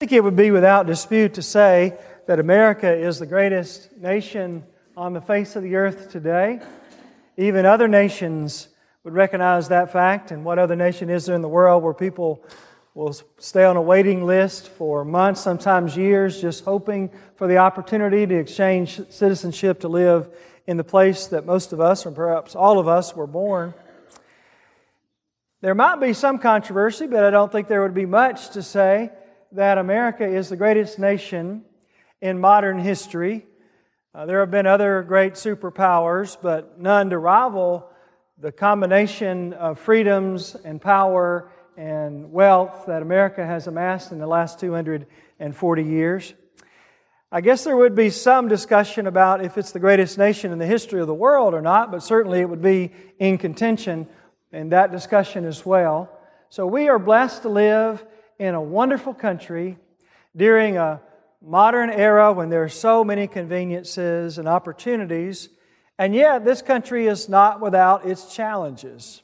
I think it would be without dispute to say that America is the greatest nation on the face of the earth today. Even other nations would recognize that fact. And what other nation is there in the world where people will stay on a waiting list for months, sometimes years, just hoping for the opportunity to exchange citizenship to live in the place that most of us, or perhaps all of us, were born? There might be some controversy, but I don't think there would be much to say that America is the greatest nation in modern history. There have been other great superpowers, but none to rival the combination of freedoms and power and wealth that America has amassed in the last 240 years. I guess there would be some discussion about if it's the greatest nation in the history of the world or not, but certainly it would be in contention in that discussion as well. So we are blessed to live in a wonderful country during a modern era when there are so many conveniences and opportunities, and yet this country is not without its challenges.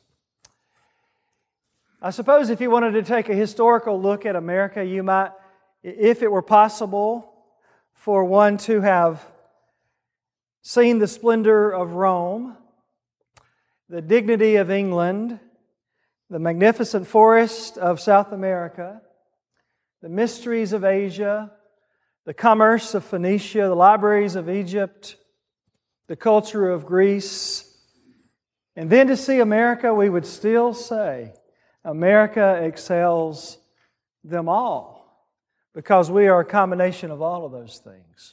I suppose if you wanted to take a historical look at America, you might, if it were possible for one to have seen the splendor of Rome, the dignity of England, the magnificent forest of South America, the mysteries of Asia, the commerce of Phoenicia, the libraries of Egypt, the culture of Greece, and then to see America, we would still say America excels them all because we are a combination of all of those things.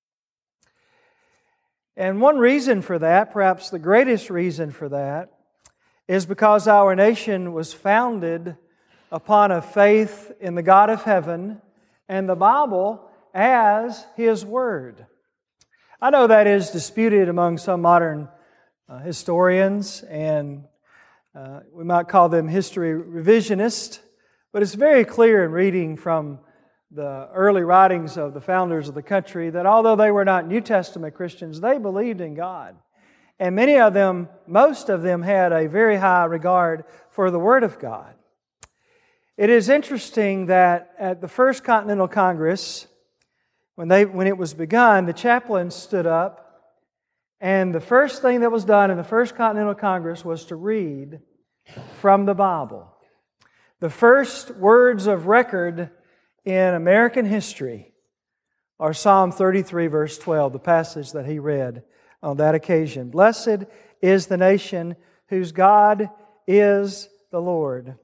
And one reason for that, perhaps the greatest reason for that, is because our nation was founded upon a faith in the God of heaven and the Bible as His Word. I know that is disputed among some modern historians, and we might call them history revisionists, but it's very clear in reading from the early writings of the founders of the country that although they were not New Testament Christians, they believed in God. And many of them, most of them, had a very high regard for the Word of God. It is interesting that at the First Continental Congress, when it was begun, the chaplain stood up, and the first thing that was done in the First Continental Congress was to read from the Bible. The first words of record in American history are Psalm 33, verse 12, the passage that he read on that occasion. Blessed is the nation whose God is the Lord,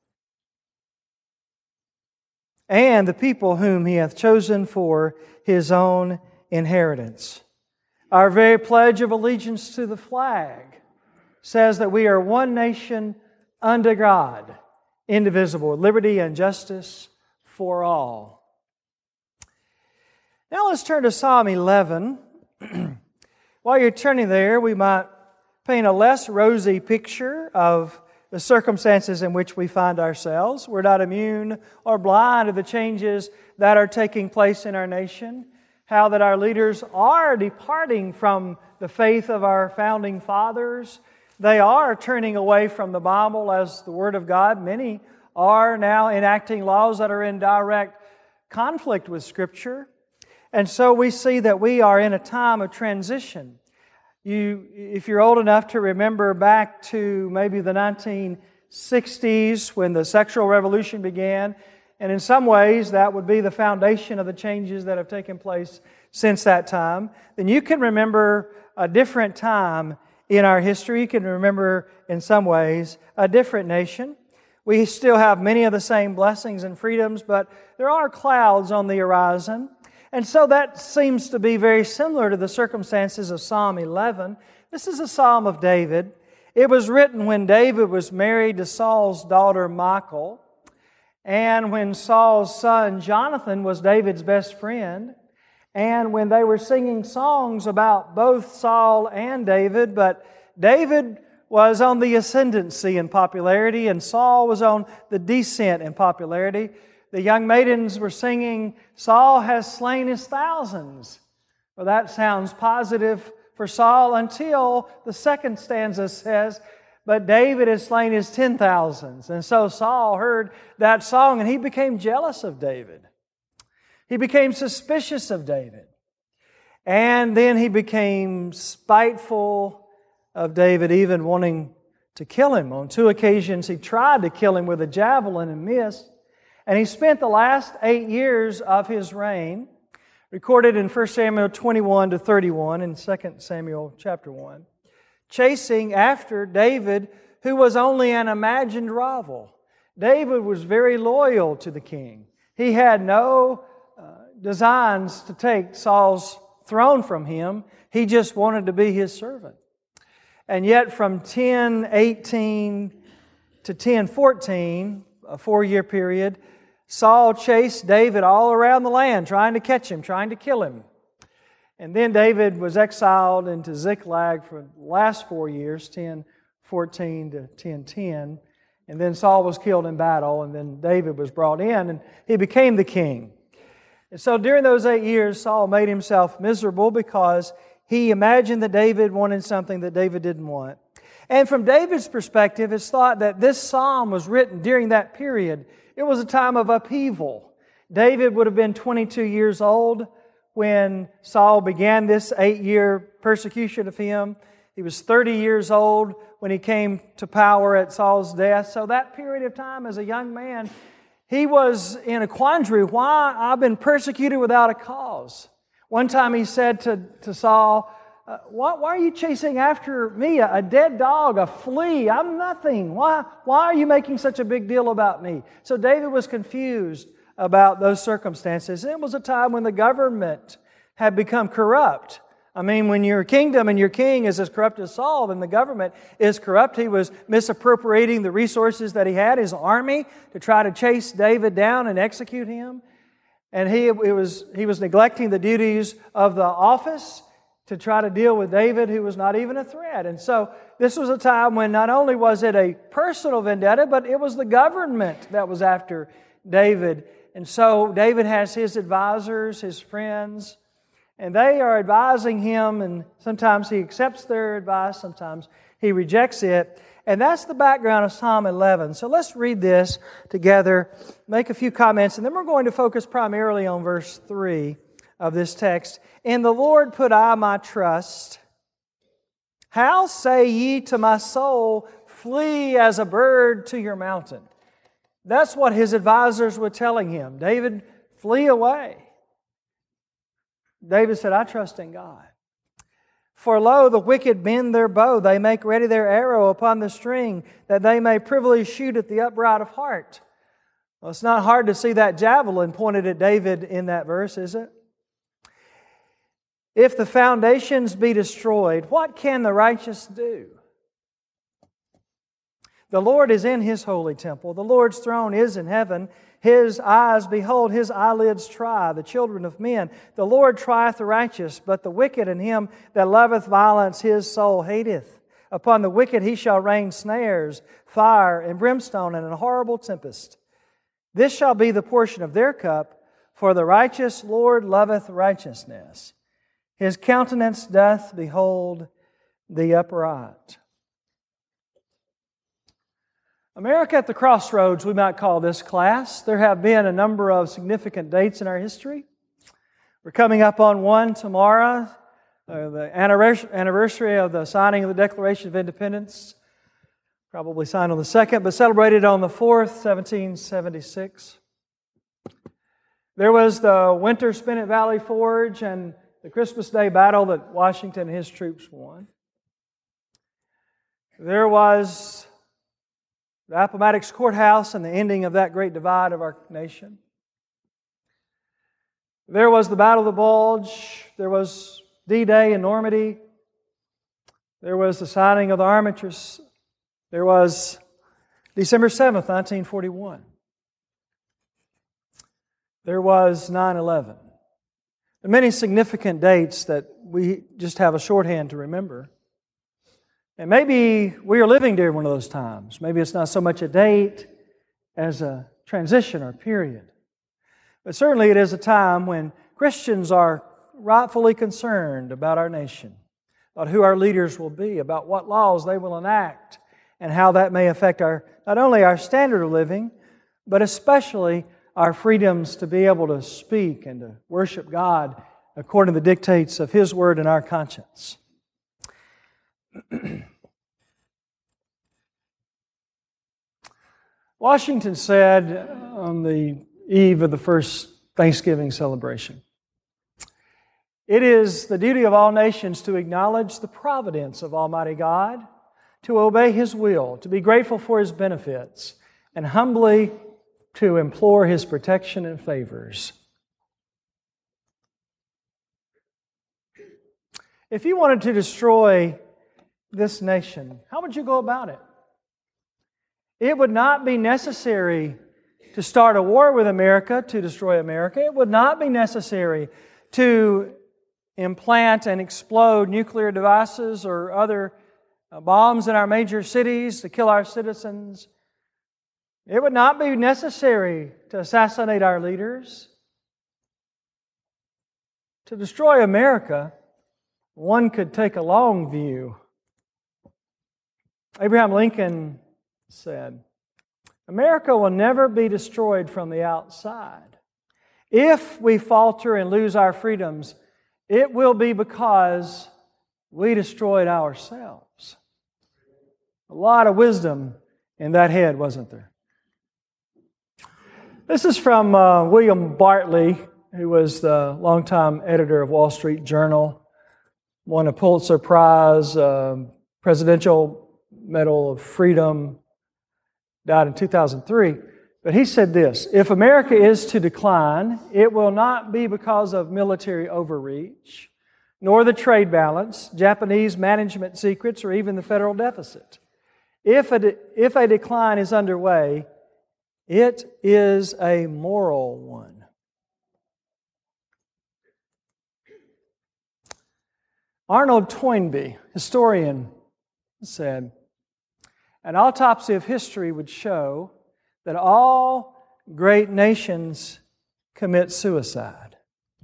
and the people whom He hath chosen for His own inheritance. Our very pledge of allegiance to the flag says that we are one nation under God, indivisible, with liberty and justice for all. Now let's turn to Psalm 11. While you're turning there, we might paint a less rosy picture of the circumstances in which we find ourselves. We're not immune or blind to the changes that are taking place in our nation, how that our leaders are departing from the faith of our founding fathers. They are turning away from the Bible as the Word of God. Many are now enacting laws that are in direct conflict with Scripture. And so we see that we are in a time of transition. If you're old enough to remember back to maybe the 1960s when the sexual revolution began, and in some ways that would be the foundation of the changes that have taken place since that time, then you can remember a different time in our history. You can remember, in some ways, a different nation. We still have many of the same blessings and freedoms, but there are clouds on the horizon. And so that seems to be very similar to the circumstances of Psalm 11. This is a psalm of David. It was written when David was married to Saul's daughter Michal, and when Saul's son Jonathan was David's best friend, and when they were singing songs about both Saul and David, but David was on the ascendancy in popularity, and Saul was on the descent in popularity. The young maidens were singing, Saul has slain his thousands. Well, that sounds positive for Saul until the second stanza says, but David has slain his 10,000s. And so Saul heard that song and he became jealous of David. He became suspicious of David. And then he became spiteful of David, even wanting to kill him. On 2 occasions, he tried to kill him with a javelin and missed. And he spent the last 8 years of his reign, recorded in 1 Samuel 21 to 31 and 2 Samuel chapter 1, chasing after David, who was only an imagined rival. David was very loyal to the king. He had no designs to take Saul's throne from him. He just wanted to be his servant. And yet from 10:18 to 10:14, a 4-year period, Saul chased David all around the land, trying to catch him, trying to kill him. And then David was exiled into Ziklag for the last 4 years, 10:14 to 10:10. And then Saul was killed in battle, and then David was brought in, and he became the king. And so during those 8 years, Saul made himself miserable because he imagined that David wanted something that David didn't want. And from David's perspective, it's thought that this psalm was written during that period. It was a time of upheaval. David would have been 22 years old when Saul began this 8-year persecution of him. He was 30 years old when he came to power at Saul's death. So that period of time as a young man, he was in a quandary. Why? I've been persecuted without a cause. One time he said to Saul, why are you chasing after me, a dead dog, a flea? I'm nothing. Why are you making such a big deal about me? So David was confused about those circumstances. It was a time when the government had become corrupt. I mean, when your kingdom and your king is as corrupt as Saul, then the government is corrupt. He was misappropriating the resources that he had, his army, to try to chase David down and execute him. And he was neglecting the duties of the office to try to deal with David, who was not even a threat. And so this was a time when not only was it a personal vendetta, but it was the government that was after David. And so David has his advisors, his friends, and they are advising him, and sometimes he accepts their advice, sometimes he rejects it. And that's the background of Psalm 11. So let's read this together, make a few comments, and then we're going to focus primarily on verse 3 of this text. In the Lord put I my trust. How say ye to my soul, flee as a bird to your mountain? That's what his advisors were telling him. David, flee away. David said, I trust in God. For lo, the wicked bend their bow. They make ready their arrow upon the string, that they may privily shoot at the upright of heart. Well, it's not hard to see that javelin pointed at David in that verse, is it? If the foundations be destroyed, what can the righteous do? The Lord is in His holy temple. The Lord's throne is in heaven. His eyes, behold, His eyelids try the children of men. The Lord trieth the righteous, but the wicked and him that loveth violence His soul hateth. Upon the wicked He shall rain snares, fire, and brimstone, and a horrible tempest. This shall be the portion of their cup, for the righteous Lord loveth righteousness. His countenance doth behold the upright. America at the crossroads, we might call this class. There have been a number of significant dates in our history. We're coming up on one tomorrow, the anniversary of the signing of the Declaration of Independence. Probably signed on the 2nd, but celebrated on the 4th, 1776. There was the Winter spent at Valley Forge and the Christmas Day battle that Washington and his troops won. There was the Appomattox Courthouse and the ending of that great divide of our nation. There was the Battle of the Bulge. There was D-Day in Normandy. There was the signing of the Armistice. There was December 7th, 1941. There was 9/11. There are many significant dates that we just have a shorthand to remember. And maybe we are living during one of those times. Maybe it's not so much a date as a transition or period. But certainly it is a time when Christians are rightfully concerned about our nation, about who our leaders will be, about what laws they will enact, and how that may affect not only our standard of living, but especially our freedoms to be able to speak and to worship God according to the dictates of His Word and our conscience. Washington said on the eve of the first Thanksgiving celebration, "It is the duty of all nations to acknowledge the providence of Almighty God, to obey His will, to be grateful for His benefits, and humbly to implore His protection and favors." If you wanted to destroy this nation, how would you go about it? It would not be necessary to start a war with America to destroy America. It would not be necessary to implant and explode nuclear devices or other bombs in our major cities to kill our citizens. It would not be necessary to assassinate our leaders. To destroy America, one could take a long view. Abraham Lincoln said, "America will never be destroyed from the outside. If we falter and lose our freedoms, it will be because we destroyed ourselves." A lot of wisdom in that head, wasn't there? This is from William Bartley, who was the longtime editor of Wall Street Journal, won a Pulitzer Prize, Presidential Medal of Freedom, died in 2003. But he said this: "If America is to decline, it will not be because of military overreach, nor the trade balance, Japanese management secrets, or even the federal deficit. If a decline is underway, it is a moral one." Arnold Toynbee, historian, said, "An autopsy of history would show that all great nations commit suicide."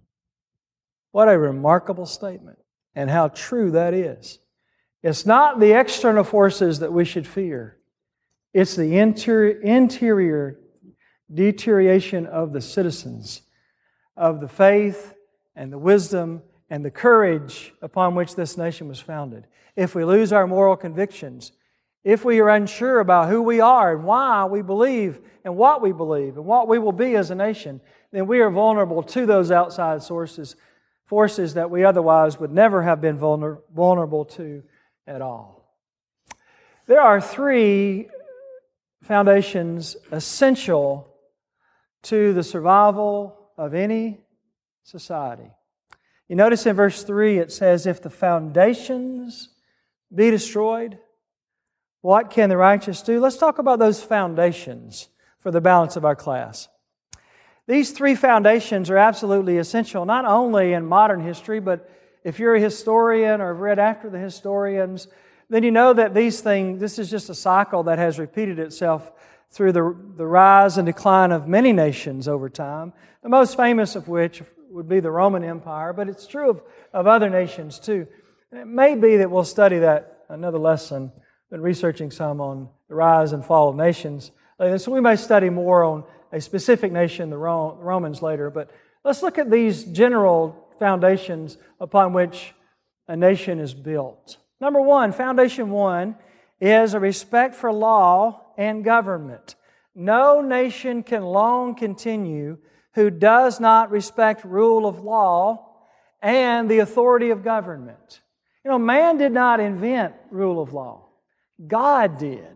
What a remarkable statement, and how true that is. It's not the external forces that we should fear. It's the interior deterioration of the citizens, of the faith and the wisdom and the courage upon which this nation was founded. If we lose our moral convictions, if we are unsure about who we are and why we believe and what we will be as a nation, then we are vulnerable to those outside forces that we otherwise would never have been vulnerable to at all. There are three foundations essential to the survival of any society. You notice in verse 3 it says, "If the foundations be destroyed, what can the righteous do?" Let's talk about those foundations for the balance of our class. These three foundations are absolutely essential, not only in modern history, but if you're a historian or have read after the historians, then you know that this is just a cycle that has repeated itself through the rise and decline of many nations over time, the most famous of which would be the Roman Empire, but it's true of other nations too. And it may be that we'll study that another lesson than researching some on the rise and fall of nations. So we may study more on a specific nation, the Romans, later, but let's look at these general foundations upon which a nation is built. Number one, foundation one, is a respect for law and government. No nation can long continue who does not respect rule of law and the authority of government. You know, man did not invent rule of law. God did.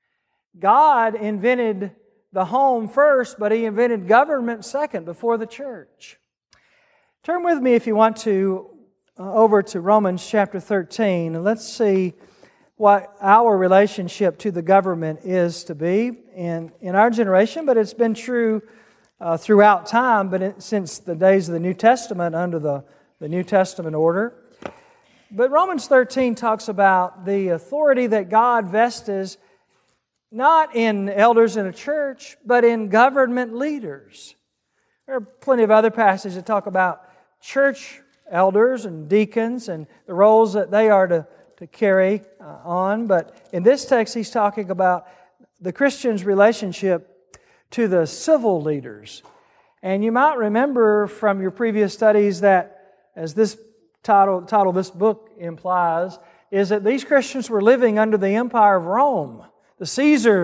God invented the home first, but He invented government second, before the church. Turn with me, if you want to, over to Romans chapter 13, and let's see what our relationship to the government is to be in our generation, but it's been true throughout time, but since the days of the New Testament, under the New Testament order. But Romans 13 talks about the authority that God vests not in elders in a church, but in government leaders. There are plenty of other passages that talk about church elders and deacons and the roles that they are to carry on. But in this text, he's talking about the Christian's relationship to the civil leaders. And you might remember from your previous studies that, as this title of this book implies, is that these Christians were living under the empire of Rome. The Caesar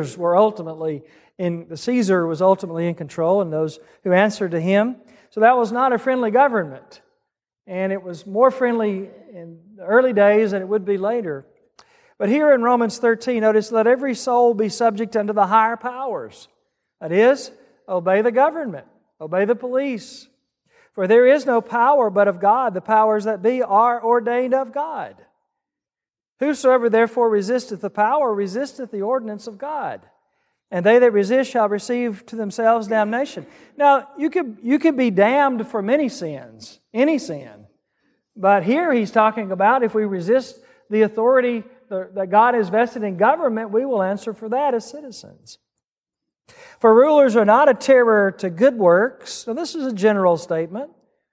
was ultimately in control, and those who answered to him. So that was not a friendly government. And it was more friendly in the early days than it would be later. But here in Romans 13, notice, let every soul be subject unto the higher powers. That is, obey the government, obey the police. For there is no power but of God. The powers that be are ordained of God. Whosoever therefore resisteth the power resisteth the ordinance of God. And they that resist shall receive to themselves damnation. Now, you could be damned for many sins, any sin. But here he's talking about if we resist the authority that God has vested in government, we will answer for that as citizens. For rulers are not a terror to good works. So this is a general statement.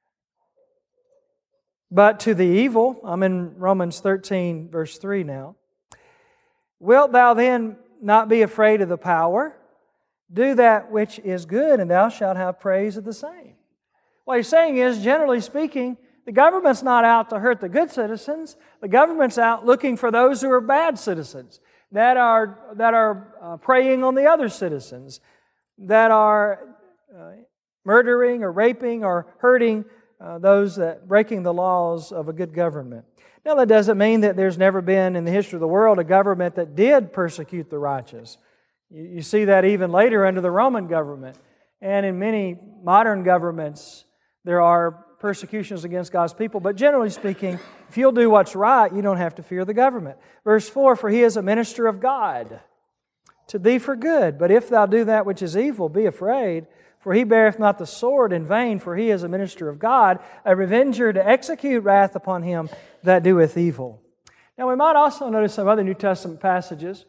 But to the evil, I'm in Romans 13, verse 3 now. Wilt thou then not be afraid of the power? Do that which is good, and thou shalt have praise of the same. What he's saying is, generally speaking, the government's not out to hurt the good citizens. The government's out looking for those who are bad citizens, that are preying on the other citizens, that are murdering or raping or hurting those that breaking the laws of a good government. Now, that doesn't mean that there's never been in the history of the world a government that did persecute the righteous. You see that even later under the Roman government. And in many modern governments, there are persecutions against God's people. But generally speaking, if you'll do what's right, you don't have to fear the government. Verse 4, for he is a minister of God to thee for good. But if thou do that which is evil, be afraid. For he beareth not the sword in vain, for he is a minister of God, a revenger to execute wrath upon him that doeth evil. Now we might also notice some other New Testament passages.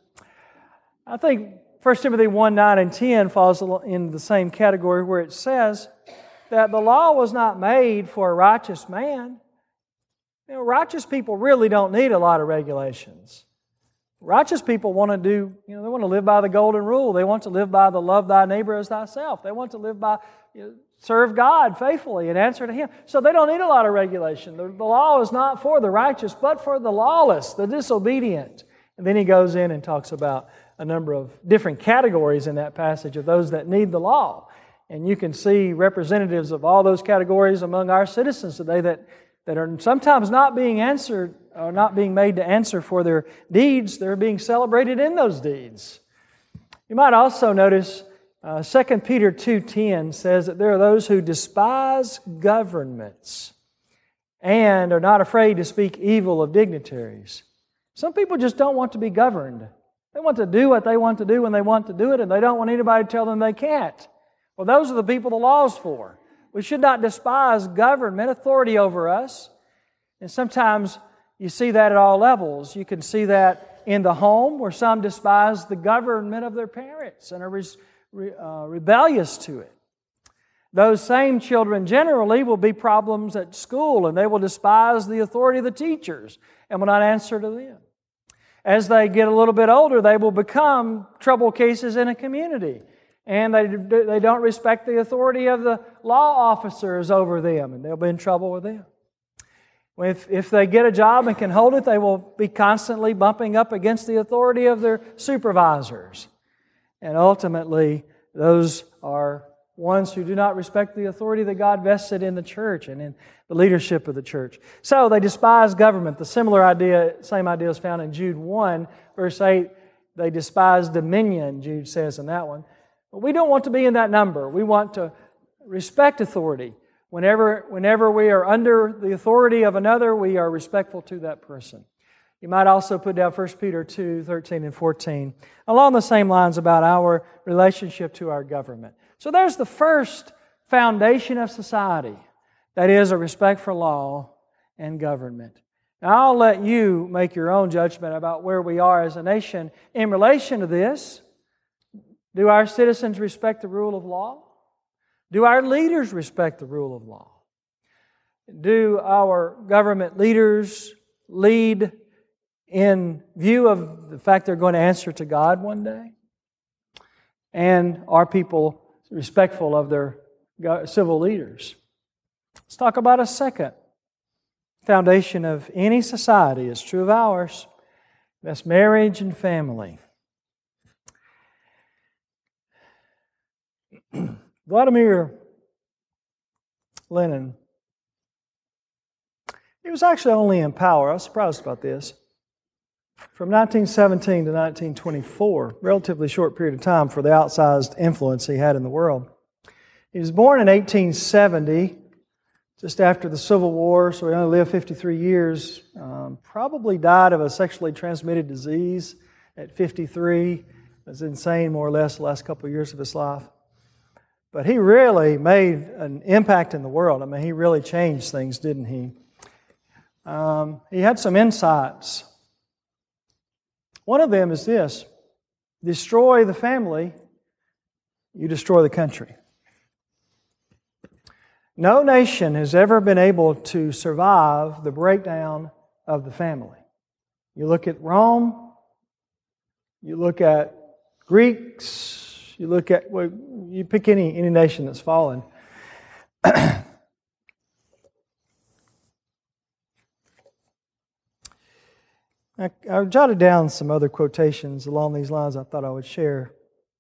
I think 1 Timothy 1, 9 and 10 falls in the same category where it says that the law was not made for a righteous man. You know, righteous people really don't need a lot of regulations. Righteous people want to they want to live by the golden rule. They want to live by the love thy neighbor as thyself. They want to live by, serve God faithfully and answer to Him. So they don't need a lot of regulation. The law is not for the righteous, but for the lawless, the disobedient. And then he goes in and talks about a number of different categories in that passage of those that need the law. And you can see representatives of all those categories among our citizens today that are sometimes not being answered or not being made to answer for their deeds. They're being celebrated in those deeds. You might also notice 2 Peter 2:10 says that there are those who despise governments and are not afraid to speak evil of dignitaries. Some people just don't want to be governed. They want to do what they want to do when they want to do it, and they don't want anybody to tell them they can't. Well, those are the people the law's for. We should not despise government authority over us. And sometimes you see that at all levels. You can see that in the home where some despise the government of their parents and are rebellious to it. Those same children generally will be problems at school, and they will despise the authority of the teachers and will not answer to them. As they get a little bit older, they will become trouble cases in a community. And they don't respect the authority of the law officers over them, and they'll be in trouble with them. If they get a job and can hold it, they will be constantly bumping up against the authority of their supervisors. And ultimately, those are ones who do not respect the authority that God vested in the church and in the leadership of the church. So they despise government. The same idea is found in Jude 1, verse 8. They despise dominion, Jude says in that one. But we don't want to be in that number. We want to respect authority. Whenever we are under the authority of another, we are respectful to that person. You might also put down 1 Peter 2, 13 and 14, along the same lines about our relationship to our government. So there's the first foundation of society, that is a respect for law and government. Now I'll let you make your own judgment about where we are as a nation in relation to this. Do our citizens respect the rule of law? Do our leaders respect the rule of law? Do our government leaders lead in view of the fact they're going to answer to God one day? And are people respectful of their civil leaders? Let's talk about a second foundation of any society. It's true of ours. That's marriage and family. Vladimir Lenin, he was actually only in power. I was surprised about this. From 1917 to 1924, relatively short period of time for the outsized influence he had in the world. He was born in 1870, just after the Civil War, so he only lived 53 years. Probably died of a sexually transmitted disease at 53. Was insane, more or less, the last couple of years of his life. But he really made an impact in the world. I mean, he really changed things, didn't he? He had some insights. One of them is this: destroy the family, you destroy the country. No nation has ever been able to survive the breakdown of the family. You look at Rome, you look at Greeks, you look at, well, you pick any nation that's fallen. I jotted down some other quotations along these lines I thought I would share.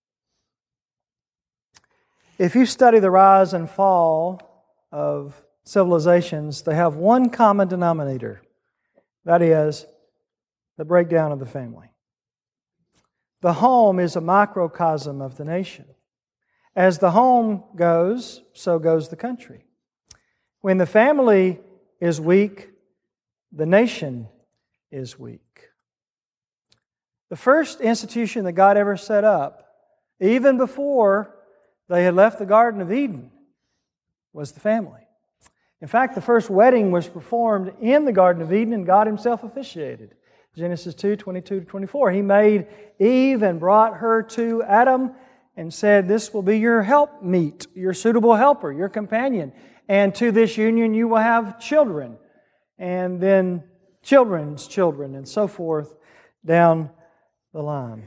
If you study the rise and fall of civilizations, they have one common denominator. That is the breakdown of the family. The home is a microcosm of the nation. As the home goes, so goes the country. When the family is weak, the nation is weak. The first institution that God ever set up, even before they had left the Garden of Eden, was the family. In fact, the first wedding was performed in the Garden of Eden, and God Himself officiated. Genesis 2:22-24. He made Eve and brought her to Adam and said, "This will be your helpmeet, your suitable helper, your companion. And to this union you will have children, and then children's children," and so forth down the line.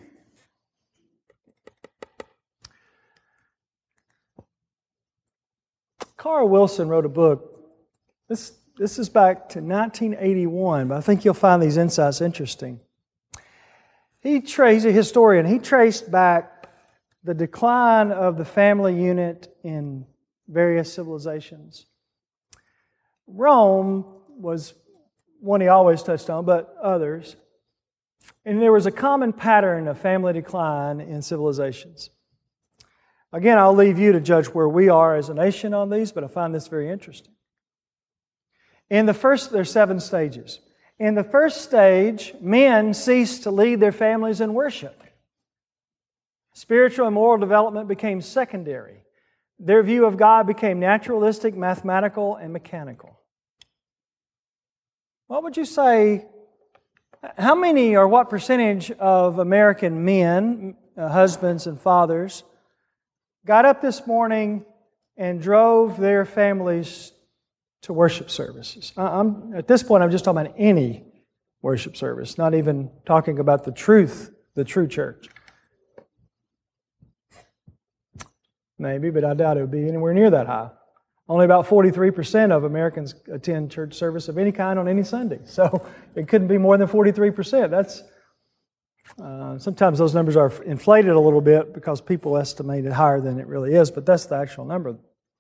Carl Wilson wrote a book. This is back to 1981, but I think you'll find these insights interesting. He's a historian. He traced back the decline of the family unit in various civilizations. Rome was one he always touched on, but others. And there was a common pattern of family decline in civilizations. Again, I'll leave you to judge where we are as a nation on these, but I find this very interesting. There's 7 stages. In the first stage, men ceased to lead their families in worship. Spiritual and moral development became secondary. Their view of God became naturalistic, mathematical, and mechanical. What would you say, how many or what percentage of American men, husbands and fathers, got up this morning and drove their families to worship services? At this point, I'm just talking about any worship service, not even talking about the true church. Maybe, but I doubt it would be anywhere near that high. Only about 43% of Americans attend church service of any kind on any Sunday. So it couldn't be more than 43%. That's sometimes those numbers are inflated a little bit because people estimate it higher than it really is, but that's the actual number.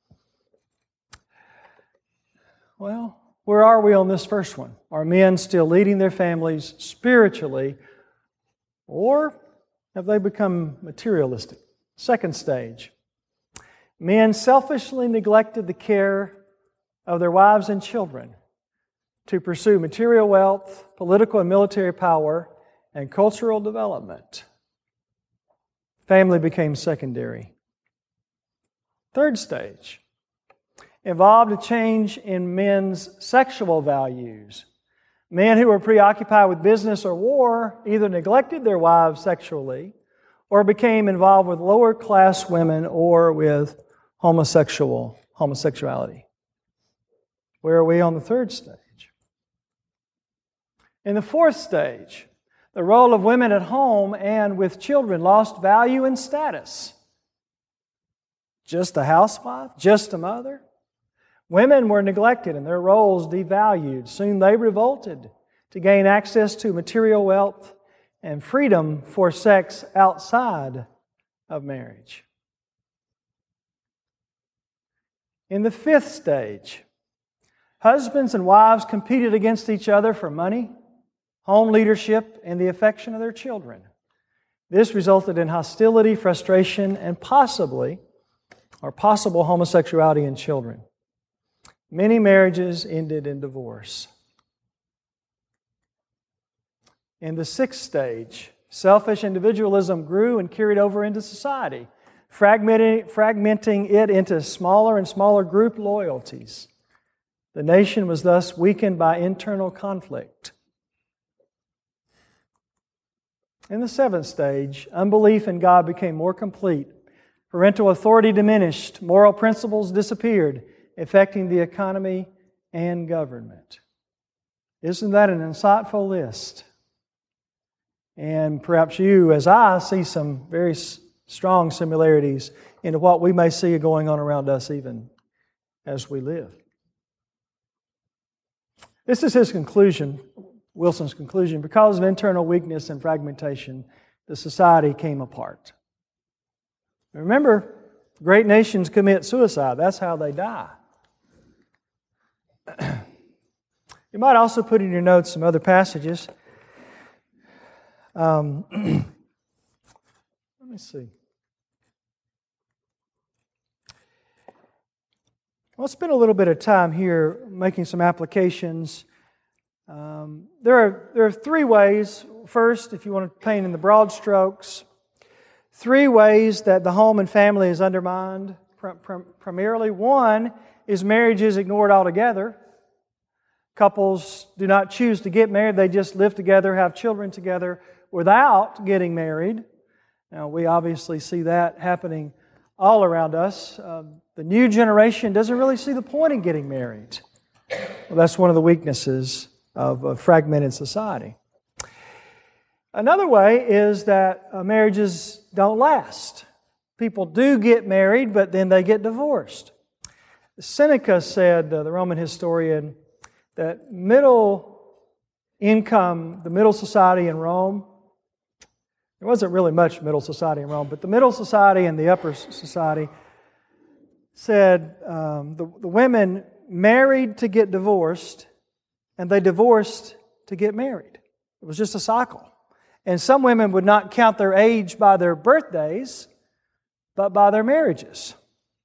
Well, where are we on this first one? Are men still leading their families spiritually, or have they become materialistic? Second stage. Men selfishly neglected the care of their wives and children to pursue material wealth, political and military power, and cultural development. Family became secondary. Third stage involved a change in men's sexual values. Men who were preoccupied with business or war either neglected their wives sexually or became involved with lower class women or with homosexuality. Where are we on the third stage? In the fourth stage, The role of women at home and with children lost value and status. Just a housewife? Just a mother? Women were neglected and their roles devalued. Soon they revolted to gain access to material wealth and freedom for sex outside of marriage. In the fifth stage, husbands and wives competed against each other for money, home leadership, and the affection of their children. This resulted in hostility, frustration, and possible homosexuality in children. Many marriages ended in divorce. In the sixth stage, selfish individualism grew and carried over into society, fragmenting it into smaller and smaller group loyalties. The nation was thus weakened by internal conflict. In the seventh stage, unbelief in God became more complete. Parental authority diminished. Moral principles disappeared, affecting the economy and government. Isn't that an insightful list? And perhaps you, as I, see some very strong similarities into what we may see going on around us even as we live. This is his conclusion, Wilson's conclusion. Because of internal weakness and fragmentation, the society came apart. Remember, great nations commit suicide. That's how they die. You might also put in your notes some other passages. Let me see. I'll spend a little bit of time here making some applications. There are three ways. First, if you want to paint in the broad strokes, three ways that the home and family is undermined. Primarily, one is marriage is ignored altogether. Couples do not choose to get married. They just live together, have children together without getting married. Now, we obviously see that happening all around us. The new generation doesn't really see the point in getting married. Well, that's one of the weaknesses of a fragmented society. Another way is that marriages don't last. People do get married, but then they get divorced. Seneca said, the Roman historian, that the middle society in Rome, there wasn't really much middle society in Rome, but the middle society and the upper society said the women married to get divorced, and they divorced to get married. It was just a cycle. And some women would not count their age by their birthdays, but by their marriages.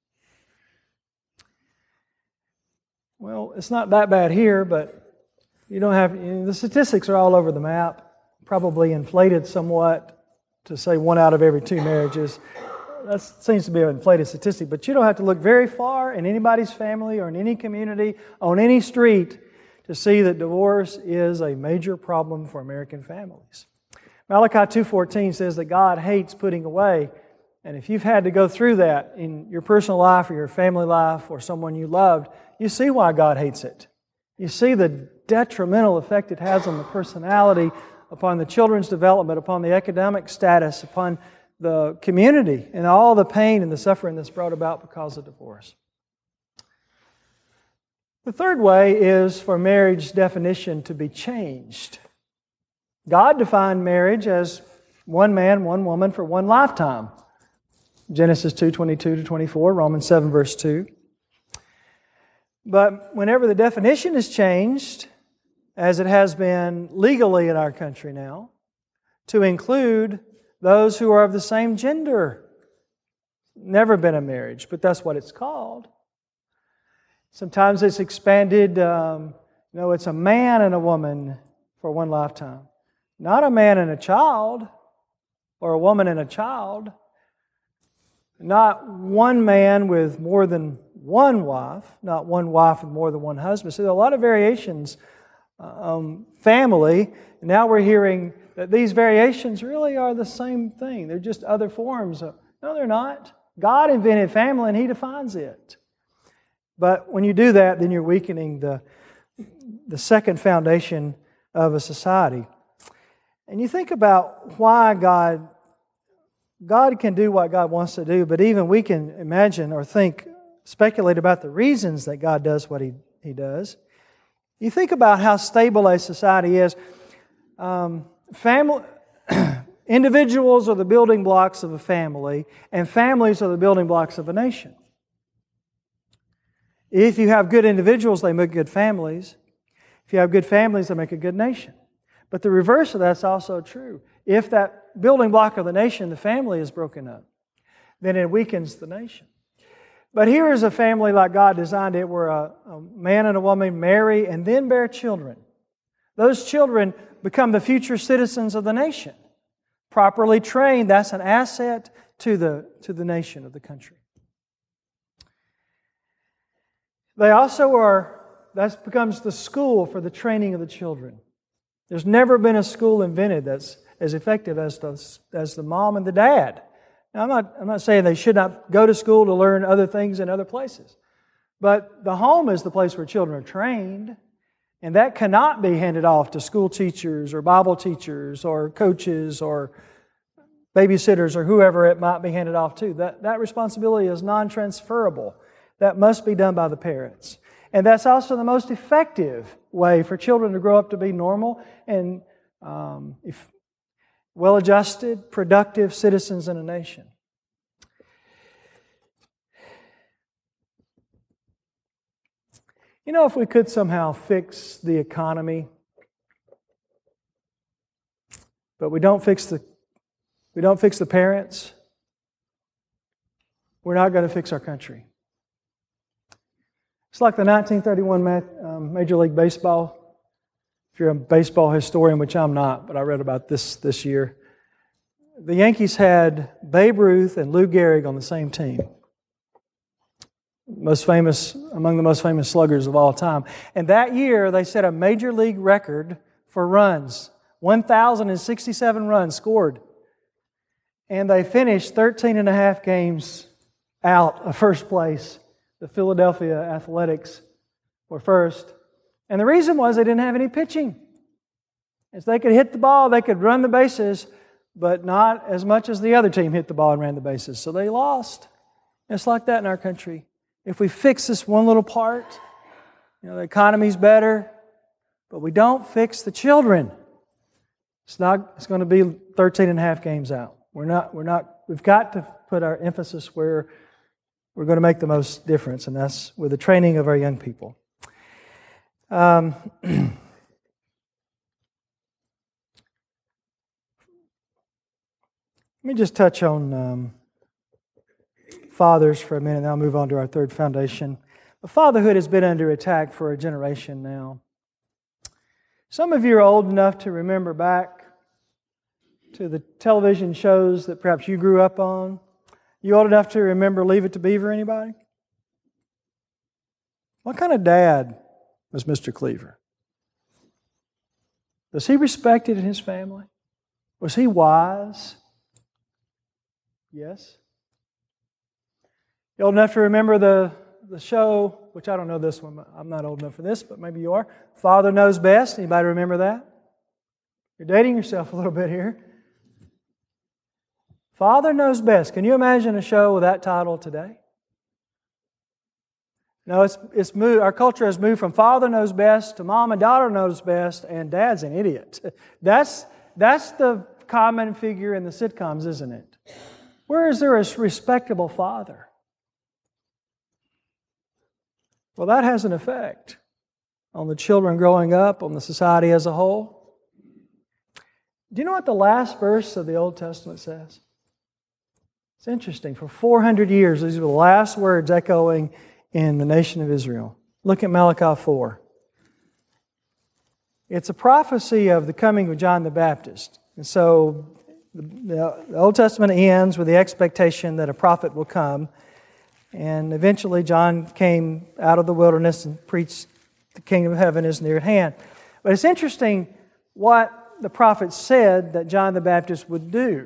Well, it's not that bad here, but the statistics are all over the map, probably inflated somewhat to say 1 out of every 2 marriages. That seems to be an inflated statistic, but you don't have to look very far in anybody's family or in any community, on any street, to see that divorce is a major problem for American families. Malachi 2:14 says that God hates putting away. And if you've had to go through that in your personal life or your family life or someone you loved, you see why God hates it. You see the detrimental effect it has on the personality, upon the children's development, upon the economic status, upon the community, and all the pain and the suffering that's brought about because of divorce. The third way is for marriage definition to be changed. God defined marriage as one man, one woman for one lifetime. Genesis 2:22-24, Romans 7, verse 2. But whenever the definition is changed, as it has been legally in our country now, to include those who are of the same gender. Never been a marriage, but that's what it's called. Sometimes it's expanded, it's a man and a woman for one lifetime. Not a man and a child, or a woman and a child. Not one man with more than one wife, not one wife with more than one husband. So there are a lot of variations family. Now we're hearing that these variations really are the same thing. They're just other forms. No, they're not. God invented family and He defines it. But when you do that, then you're weakening the second foundation of a society. And you think about why God can do what God wants to do, but even we can imagine or speculate about the reasons that God does what He does. You think about how stable a society is. Individuals are the building blocks of a family, and families are the building blocks of a nation. If you have good individuals, they make good families. If you have good families, they make a good nation. But the reverse of that's also true. If that building block of the nation, the family, is broken up, then it weakens the nation. But here is a family like God designed it, where a man and a woman marry and then bear children. Those children become the future citizens of the nation. Properly trained, that's an asset to the nation, of the country. They also that becomes the school for the training of the children. There's never been a school invented that's as effective as the mom and the dad. Now, I'm not saying they should not go to school to learn other things in other places. But the home is the place where children are trained, and that cannot be handed off to school teachers or Bible teachers or coaches or babysitters or whoever it might be handed off to. That responsibility is non-transferable. That must be done by the parents. And that's also the most effective way for children to grow up to be normal and well-adjusted, productive citizens in a nation. You know, if we could somehow fix the economy, but we don't fix the parents, we're not going to fix our country. It's like the 1931 Major League Baseball. If you're a baseball historian, which I'm not, but I read about this year. The Yankees had Babe Ruth and Lou Gehrig on the same team. Among the most famous sluggers of all time. And that year, they set a Major League record for runs. 1,067 runs scored. And they finished 13 and a half games out of first place. The Philadelphia Athletics were first. And the reason was they didn't have any pitching. As they could hit the ball, they could run the bases, but not as much as the other team hit the ball and ran the bases. So they lost. It's like that in our country. If we fix this one little part, the economy's better, but we don't fix the children, it's going to be 13 and a half games out. We've got to put our emphasis where we're going to make the most difference, and that's with the training of our young people. Let me just touch on fathers for a minute, and then I'll move on to our third foundation. But fatherhood has been under attack for a generation now. Some of you are old enough to remember back to the television shows that perhaps you grew up on. You old enough to remember Leave It to Beaver, anybody? What kind of dad was Mr. Cleaver? Was he respected in his family? Was he wise? Yes. You old enough to remember the show, which I don't know this one, I'm not old enough for this, but maybe you are. Father Knows Best. Anybody remember that? You're dating yourself a little bit here. Father Knows Best. Can you imagine a show with that title today? No, it's moved. Our culture has moved from Father Knows Best to Mom and Daughter Knows Best, and Dad's an idiot. That's the common figure in the sitcoms, isn't it? Where is there a respectable father? Well, that has an effect on the children growing up, on the society as a whole. Do you know what the last verse of the Old Testament says? It's interesting. For 400 years, these are the last words echoing in the nation of Israel. Look at Malachi 4. It's a prophecy of the coming of John the Baptist. And so the Old Testament ends with the expectation that a prophet will come. And eventually John came out of the wilderness and preached the kingdom of heaven is near at hand. But it's interesting what the prophet said that John the Baptist would do.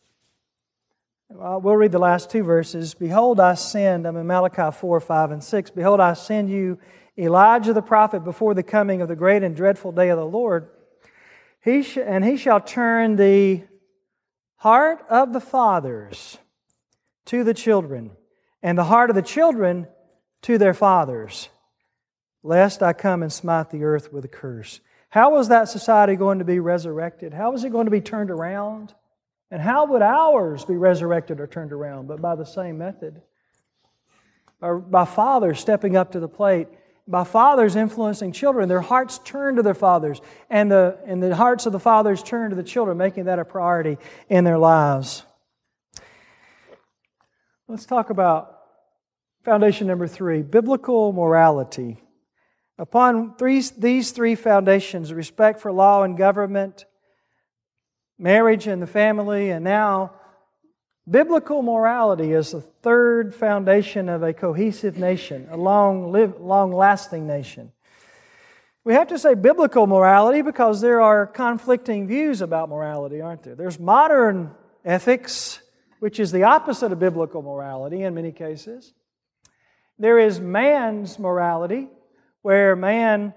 We'll read the last two verses. Behold, I send, I'm in Malachi 4, 5, and 6. Behold, I send you Elijah the prophet before the coming of the great and dreadful day of the Lord. And he shall turn the heart of the fathers to the children, and the heart of the children to their fathers, lest I come and smite the earth with a curse. How was that society going to be resurrected? How was it going to be turned around? And how would ours be resurrected or turned around? But by the same method. Or by fathers stepping up to the plate, by fathers influencing children. Their hearts turn to their fathers, and the hearts of the fathers turn to the children, making that a priority in their lives. Let's talk about foundation number 3, biblical morality. Upon these three foundations, respect for law and government, marriage and the family, and now biblical morality is the third foundation of a cohesive nation, a long-lasting nation. We have to say biblical morality because there are conflicting views about morality, aren't there? There's modern ethics, which is the opposite of biblical morality in many cases. There is man's morality, where man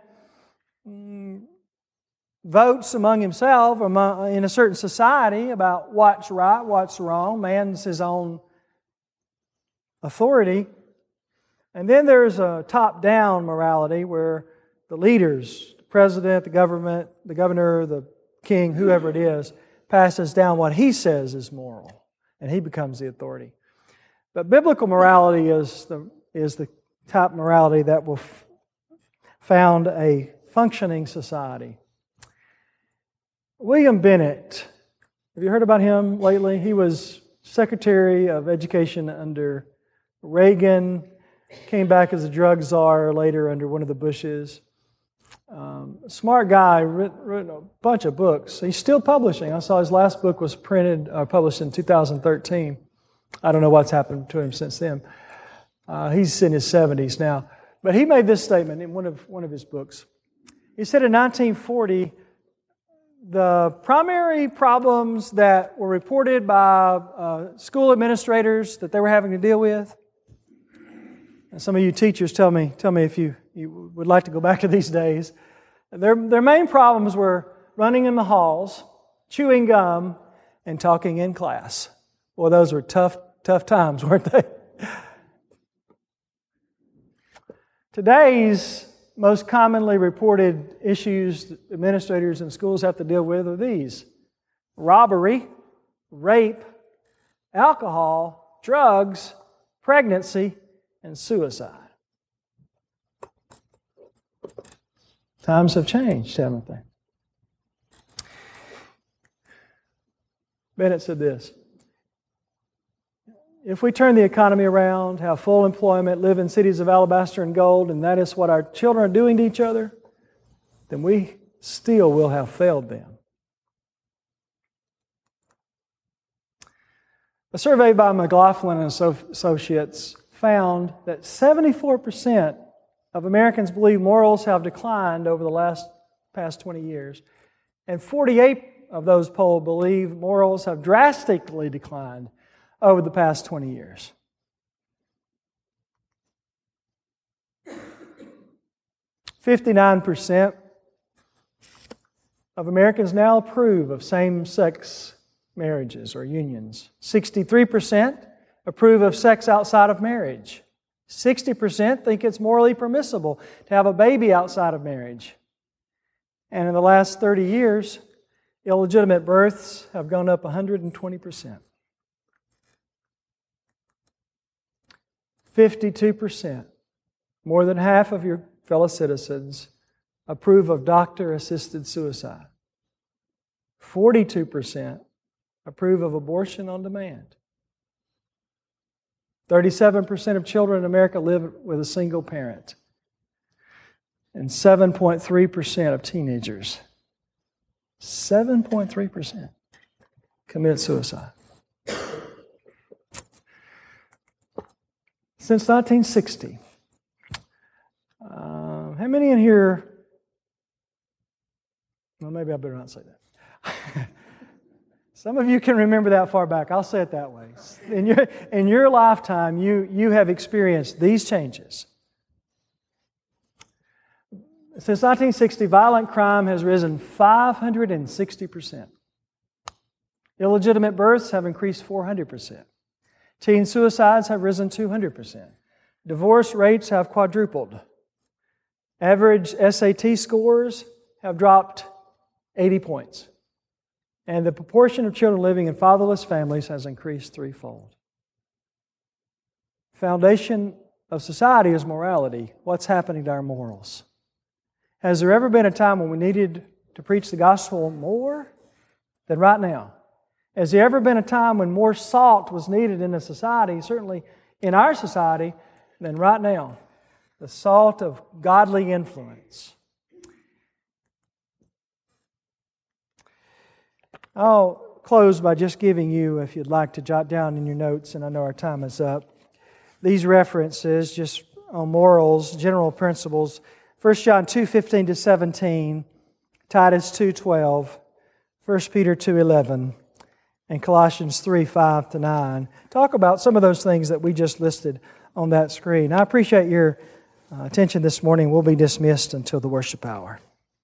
votes among himself in a certain society about what's right, what's wrong. Man's his own authority. And then there's a top-down morality where the leaders, the president, the government, the governor, the king, whoever it is, passes down what he says is moral, and he becomes the authority. But biblical morality is the top morality that will found a functioning society. William Bennett, have you heard about him lately? He was Secretary of Education under Reagan, came back as a drug czar later under one of the Bushes. Smart guy, written a bunch of books. He's still publishing. I saw his last book was published in 2013. I don't know what's happened to him since then. He's in his 70s now. But he made this statement in one of his books. He said in 1940, the primary problems that were reported by school administrators that they were having to deal with, and some of you teachers tell me if you would like to go back to these days, their main problems were running in the halls, chewing gum, and talking in class. Well, those were tough times, weren't they? Today's most commonly reported issues that administrators in schools have to deal with are these: robbery, rape, alcohol, drugs, pregnancy, and suicide. Times have changed, haven't they? Bennett said this: if we turn the economy around, have full employment, live in cities of alabaster and gold, and that is what our children are doing to each other, then we still will have failed them. A survey by McLaughlin and Associates found that 74% of Americans believe morals have declined over the past 20 years, and 48 of those polled believe morals have drastically declined over the past 20 years. "59% of Americans now approve of same-sex marriages or unions. 63% approve of sex outside of marriage. 60% think it's morally permissible to have a baby outside of marriage. And in the last 30 years, illegitimate births have gone up 120%. 52%, more than half of your fellow citizens, approve of doctor-assisted suicide. 42% approve of abortion on demand. 37% of children in America live with a single parent. And 7.3% of teenagers, 7.3%, commit suicide. Since 1960, how many in here, well, maybe I better not say that. Some of you can remember that far back. I'll say it that way. In your lifetime, you have experienced these changes. Since 1960, violent crime has risen 560%. Illegitimate births have increased 400%. Teen suicides have risen 200%. Divorce rates have quadrupled. Average SAT scores have dropped 80 points. And the proportion of children living in fatherless families has increased threefold. Foundation of society is morality. What's happening to our morals? Has there ever been a time when we needed to preach the gospel more than right now? Has there ever been a time when more salt was needed in a society, certainly in our society, than right now? The salt of godly influence. I'll close by just giving you, if you'd like to jot down in your notes, and I know our time is up, these references just on morals, general principles. 1 John 2:15-17, Titus 2:12, 1 Peter 2:11, and Colossians 3:5-9. Talk about some of those things that we just listed on that screen. I appreciate your attention this morning. We'll be dismissed until the worship hour.